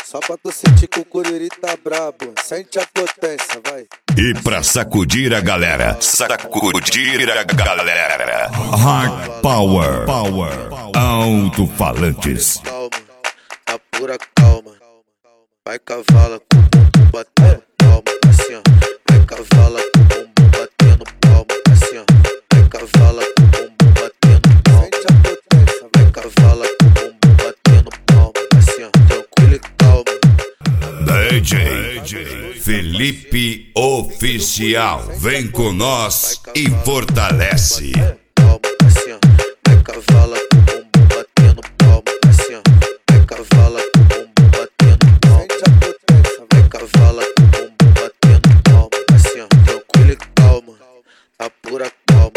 Só pra tu sentir que o Curiri tá brabo. Sente a potência, vai. E pra sacudir a galera, sacudir a galera. Hard Power, alto-falantes. Calma, na pura calma. Vai cavala com o bumbum batendo palma, assim ó. Vai cavala com o bumbum batendo palma, assim ó. Vai cavala com o bumbum batendo palma. Sente a potência, vai cavala com o bumbum batendo palma, assim ó. Tranquilo e calma. DJ Felipe Oficial, vem com nós e fortalece. Palma, assim ó. Vai cavala com o bumbum batendo palma, assim ó. Vai cavala com o bumbum batendo palma. Sente a potência, vai cavala com o bumbum batendo palma, assim ó. Tranquilo e calma, a pura calma.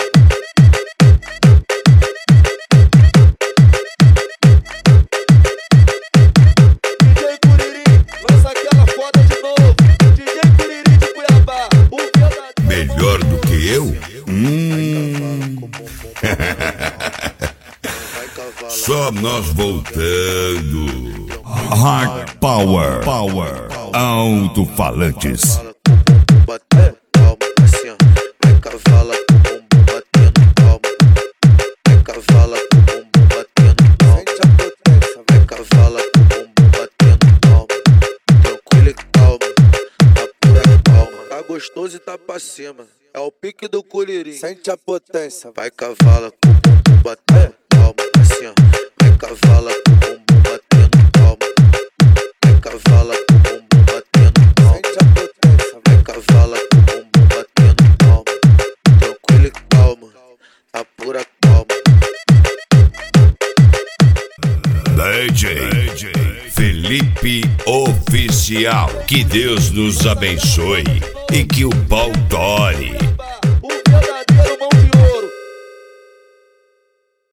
DJ Curiri, lança aquela foda de novo. DJ Curiri de Cuiabá, o verdadeiro. Melhor do que eu? Só nós voltando. Hard Power, alto-falantes. Batendo palma, assim ó. Vai cavala com o bumbum batendo palma. Vai cavala com o bumbum batendo palma. Sente a potência, vai cavala com o bumbum batendo palma. Tranquilo e calma, a pura calma. Tá gostoso e tá pra cima. É o pique do Curiri. Sente a potência, vai cavala com o bumbum batendo palma, assim ó. Vai cavala com o bumbum batendo palma. Vai cavala com o bumbum batendo palma. Sente a potência, vai cavala com o bumbum batendo palma. Tranquilo e calma, a pura calma. DJ Felipe Oficial, que Deus nos abençoe e que o pau dore.